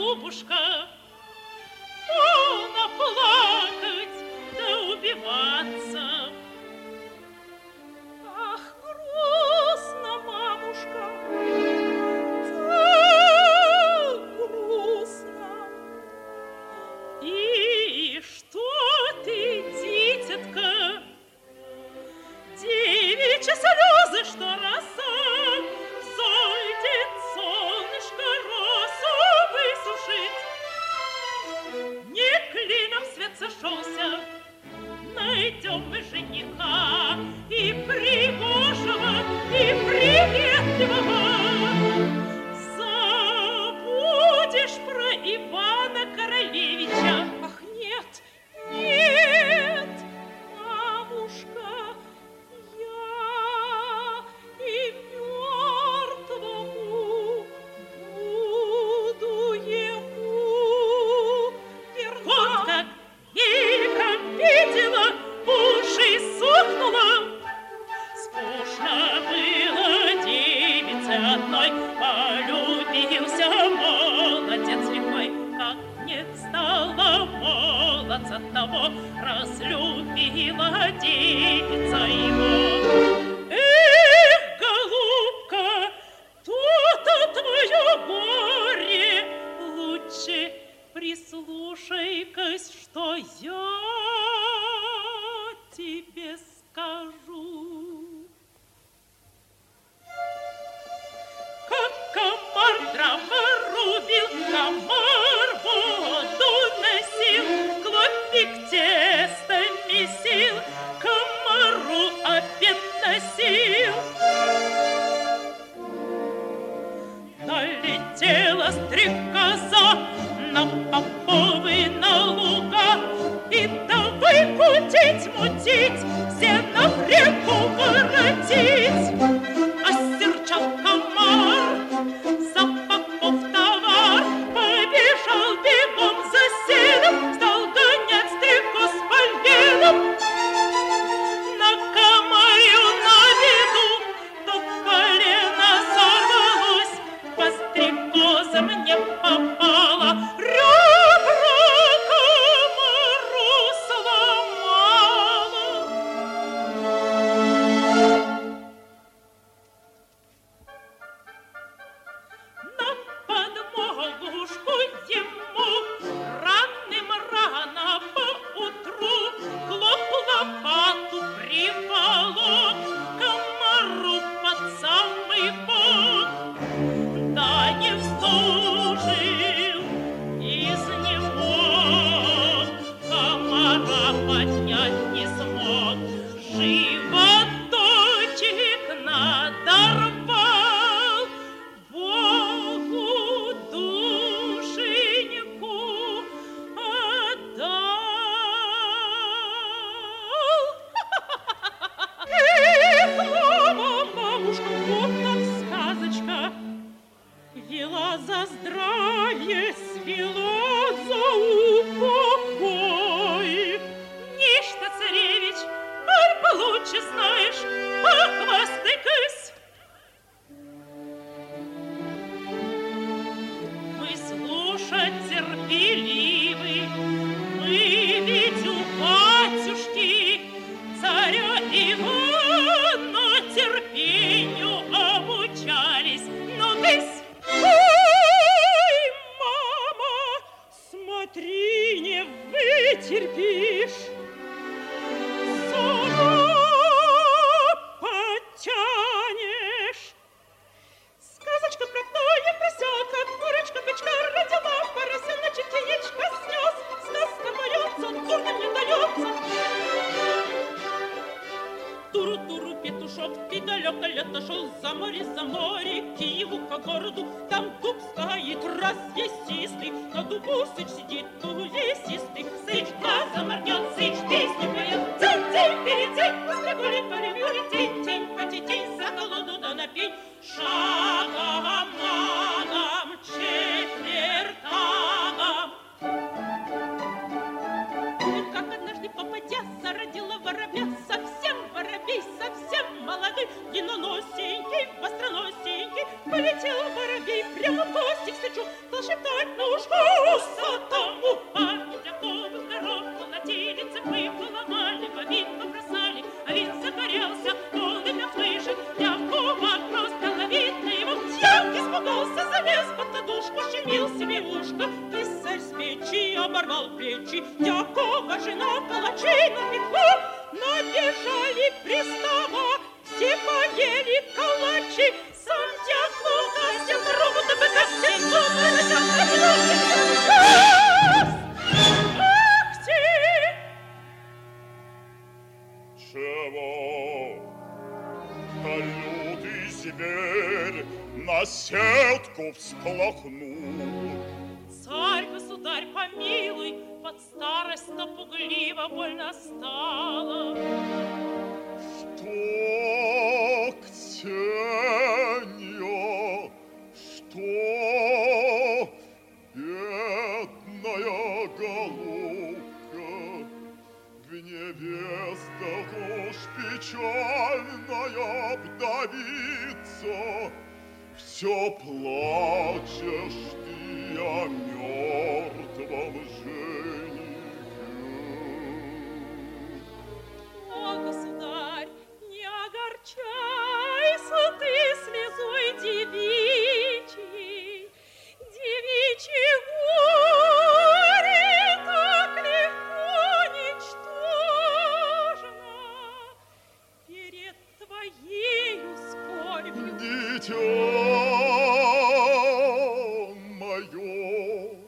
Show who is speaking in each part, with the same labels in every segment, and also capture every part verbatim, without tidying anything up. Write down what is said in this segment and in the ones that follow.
Speaker 1: голубушка, полно плакать да убиваться. Ах, грустно, мамушка, так грустно. И что ты, дитятка, девичьи слезы, что роса, зайдет солнышко росу высушить. Не клином свет сошелся, найдем мы жениха и пригожего, и приветливого. Забудешь про Ивана Королевича. Ах, нет, нет, мамушка, я и мертвому буду ему верна. Вот как мельком видела, уши сохнула. Скучно было девице одной, полюбился молодец лихой. Как не стало молодца того, разлюбила девица его. Эх, голубка, то-то твое горе, лучше прислушай-кась, что я тебе скажу. Как комар дрова рубил, комар воду носил, клопик тесто месил, комару обед носил. Налетела стрекоза на поповы, на луга, и давай мутить, мутить, все на реку воротить. Осерчал комар за попов товар, побежал бегом за селом, стал гонять стрекоз по ленам. На комарю на виду то колено сорвалось, по стрекозам не попало, ребра комару сломало. На подмогушку ему ранным рано поутру хлоп лопату приволок комару под самый бок. Да не вздужил из него, комара поднять не смог, животочек надорвал, Богу душеньку отдал. Эх, мама, мамушка, вот так сказочка. Вела за здравие, свела за упокой. Ничто, царевич, аль получше знаешь, похвастайкась. Вы слушать терпеливы, мы ведь у батюшки царя Ивана терпению обучались. Ну, кысь! Ой, мама, смотри, не вытерпишь. Сама потянешь. Сказочка про тое поросенка, курочка бычка родила, поросеночек яичко снес. Сказка поется, дурным не дается. Туру-туру, петушок, ты далеко-лето шел за море, за море, Киеву к городу. Там дуб стоит развесистый, на дубу сыч сидит увесистый. Сыч глазом моргнет, сыч песню поет. Тень-тень, перетень, после гули поревюри, тень-тень, потетень, за колоду да на пень. Шагом, магом, четвертагом. Как однажды попадя зародила воробья, совсем воробей, совсем молодой, длинноносенький, востроносенький, полетел воробей прямо по встречу, стал шептать на ушко усатому. Память Дяковых дорог молотилицы выпала, маленько вин побросали, а вин загорелся, полымя вспышек. Дякова простала видно его, Дьяк испугался, залез под подушку, щемил себе ушко. Писарь с печи оборвал плечи, Дякова жена калачей напекла. Набежали пристава, все поели калачи. Сам Дяков гостем робот бы гостей думает, ах ты!
Speaker 2: Чего? Лютый зверь на сетку всплакнул.
Speaker 1: Царь, государь, помилуй, под старость-то пугливо больно стало.
Speaker 2: Что, Ксения, что, бедная голубка, в невестах уж печальная вдовица, все плачешь ты о мертвом женихе.
Speaker 1: О, государь, не огорчайся ты слезой девичьей, девичьей горе так легко ничтожно перед твоею скорбью.
Speaker 2: Дитя мое,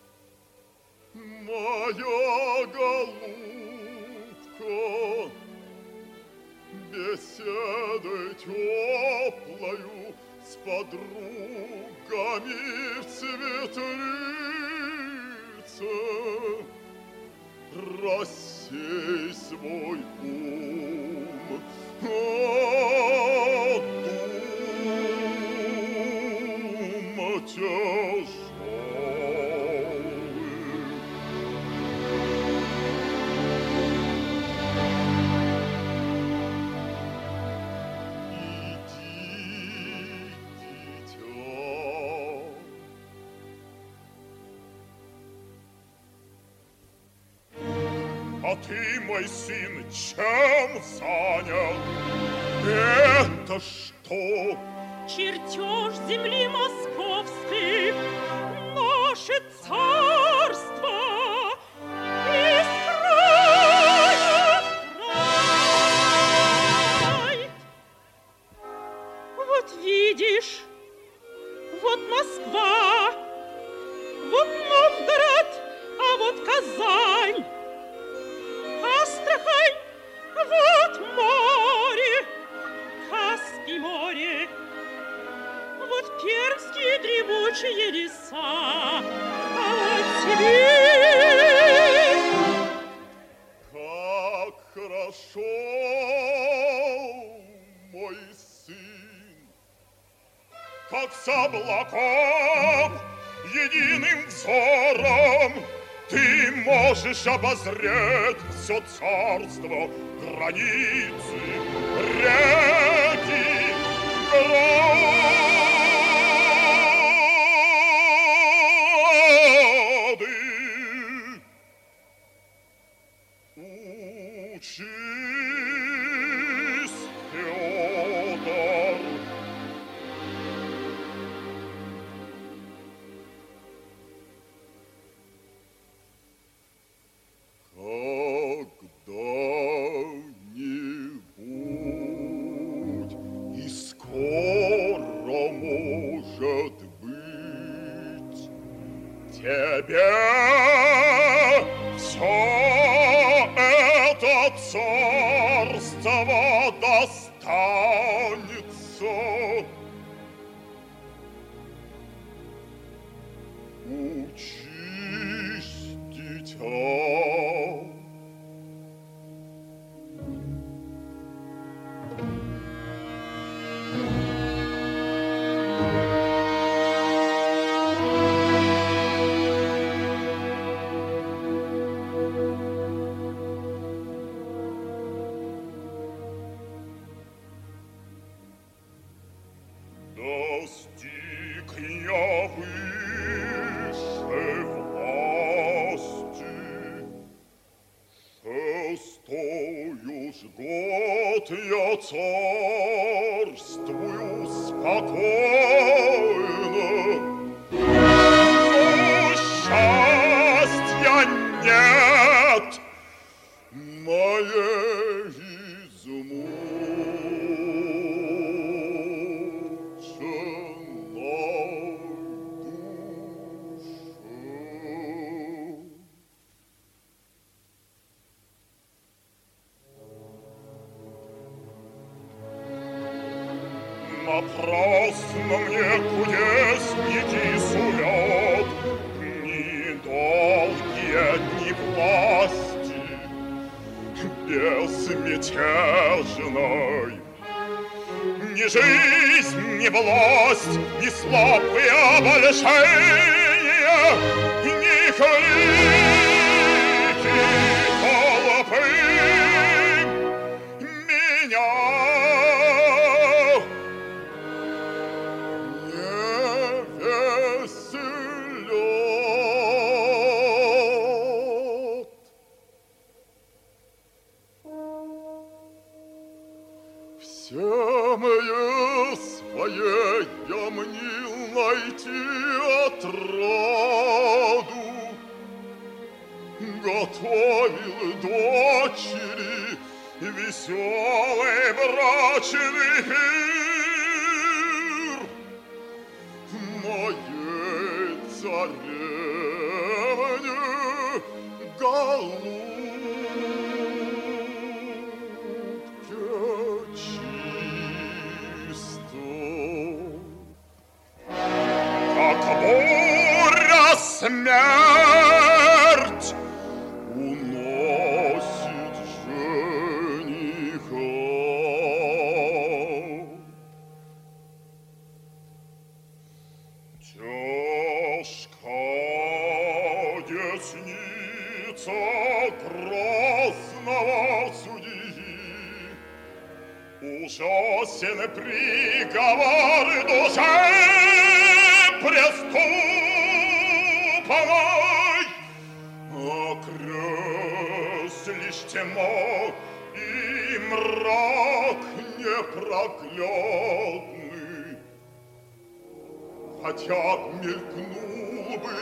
Speaker 2: моя голубка, беседой теплою с подругами в светлице, рассей свой ум, а дума тяжелых. А ты, мой сын, чем занят? Это что?
Speaker 1: Чертеж земли московской, наше царство из края в край. Вот видишь, вот Москва, вот Новгород, а вот Казань. Астрахань, вот море, Каспий море, вот пермские дремучие леса, а вот Сибирь.
Speaker 2: Как хорошо, мой сын, как с облаком единым взором ты можешь обозреть все царство, границы, реки, городы. Учись, Фёдор. Когда-нибудь и скоро, может быть, тебе все это царство достанется. Учись, дитя. Достиг я выше власти. Шестой уж год я царствую спокойно, но счастья нет моей измученной душе. Напрасно мне кудесники сулят ни долгие, ни власти безмятежной. Ни жизнь, ни власть, ни слабые обольщения, ни крики толпы меня все мои своей я мнил найти отраду, готовил дочери веселый брачный пир моей царевне голубке. Смерть уносит жениха. Тяжка десница грозного судьи, ужасен приговор душе преступной, окрест лишь тьма и мрак непроглядный. Хотя мелькнул бы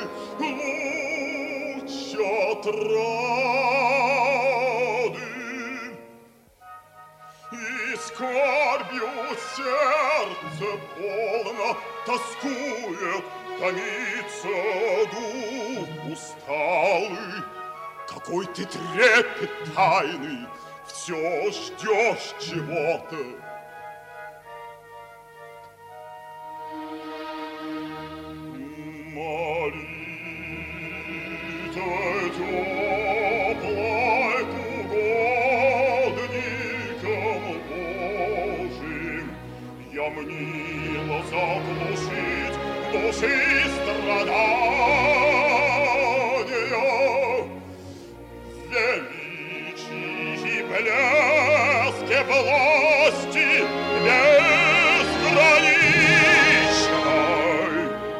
Speaker 2: луч отрады, и скорбью сердце полно тоскует, томится дух усталый. Какой ты трепет тайный, все ждешь чего-то. Молитвой теплой к угодникам Божьим я мнила заглушить души страдания, величии и блеске власти безграничной.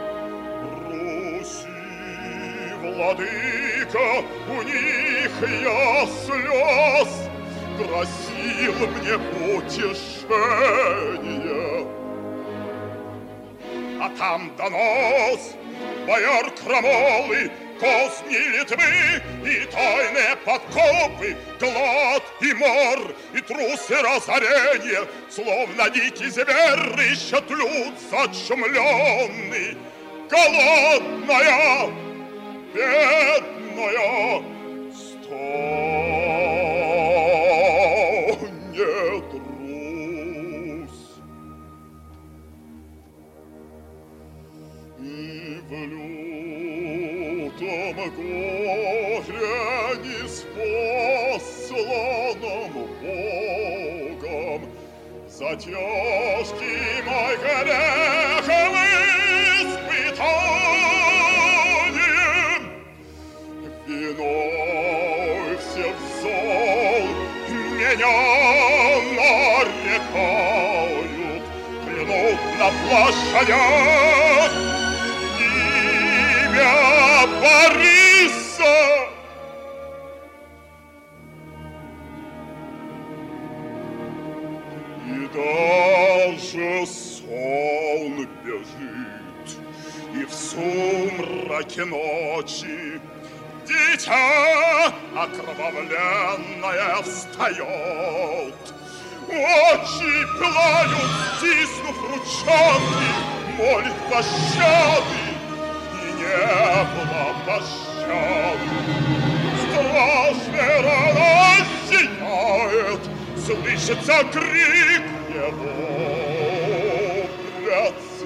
Speaker 2: Руси, владыка, у них я слез просил мне утешения. А там донос бояр крамолы, козни Литвы и тайные подкопы, глад и мор, и трусы разорения, словно дикий зверь ищет люд зачумленный. Голодная, бедная, стонет Русь. И в лютом горе неспосланном Богом за тяжкий мой грех испытанием, виной всех зол меня нарекают, клянут на площадях, и тебя, Бориса! И даже сон бежит, и в сумраке ночи дитя окровавленное встает. Очи пылают, стиснув ручонки, молит пощады, и не было пощады. Страшная рана сияет, слышится крик его пред